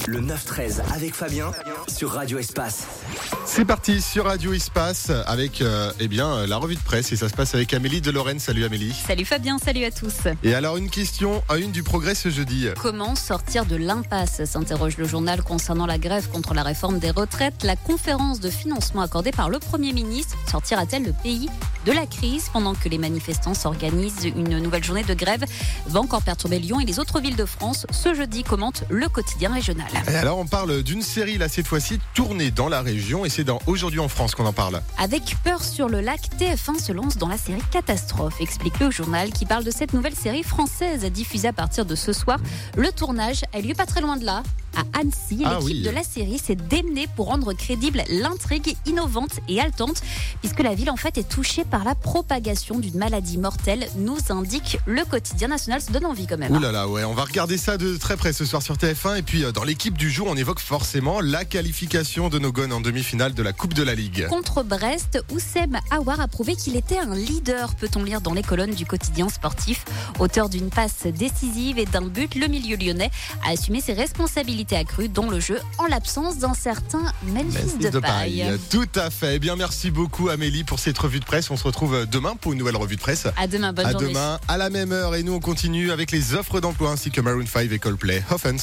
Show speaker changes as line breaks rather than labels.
Le 9-13 avec Fabien sur Radio Espace.
C'est parti sur Radio Espace avec la revue de presse et ça se passe avec Amélie de Lorraine. Salut Amélie.
Salut Fabien, salut à tous.
Et alors une question à une du Progrès ce jeudi.
Comment sortir de l'impasse, s'interroge le journal concernant la grève contre la réforme des retraites. La conférence de financement accordée par le Premier ministre sortira-t-elle le pays de la crise pendant que les manifestants s'organisent? Une nouvelle journée de grève va encore perturber Lyon et les autres villes de France. Ce jeudi, commente le quotidien régional.
Et alors on parle d'une série là cette fois-ci tournée dans la région et c'est dans Aujourd'hui en France qu'on en parle.
Avec Peur sur le lac, TF1 se lance dans la série Catastrophe, explique le journal qui parle de cette nouvelle série française diffusée à partir de ce soir. Le tournage a lieu pas très loin de là, à Annecy. L'équipe de la série s'est démenée pour rendre crédible l'intrigue innovante et haletante, puisque la ville en fait est touchée par la propagation d'une maladie mortelle, nous indique le quotidien national. Ça donne envie quand même.
Ouh là là, ouais, on va regarder ça de très près ce soir sur TF1 et puis dans l'équipe du jour, on évoque forcément la qualification de nos Gones en demi-finale de la Coupe de la Ligue.
Contre Brest, Oussem Aouar a prouvé qu'il était un leader, peut-on lire dans les colonnes du quotidien sportif. Auteur d'une passe décisive et d'un but, le milieu lyonnais a assumé ses responsabilités accrues, dont le jeu en l'absence d'un certain Memphis Depay.
Tout à fait. Eh bien, merci beaucoup Amélie pour cette revue de presse. On se retrouve demain pour une nouvelle revue de presse.
À demain, bonne journée.
À demain, à la même heure. Et nous, on continue avec les offres d'emploi ainsi que Maroon 5 et Coldplay. Offense.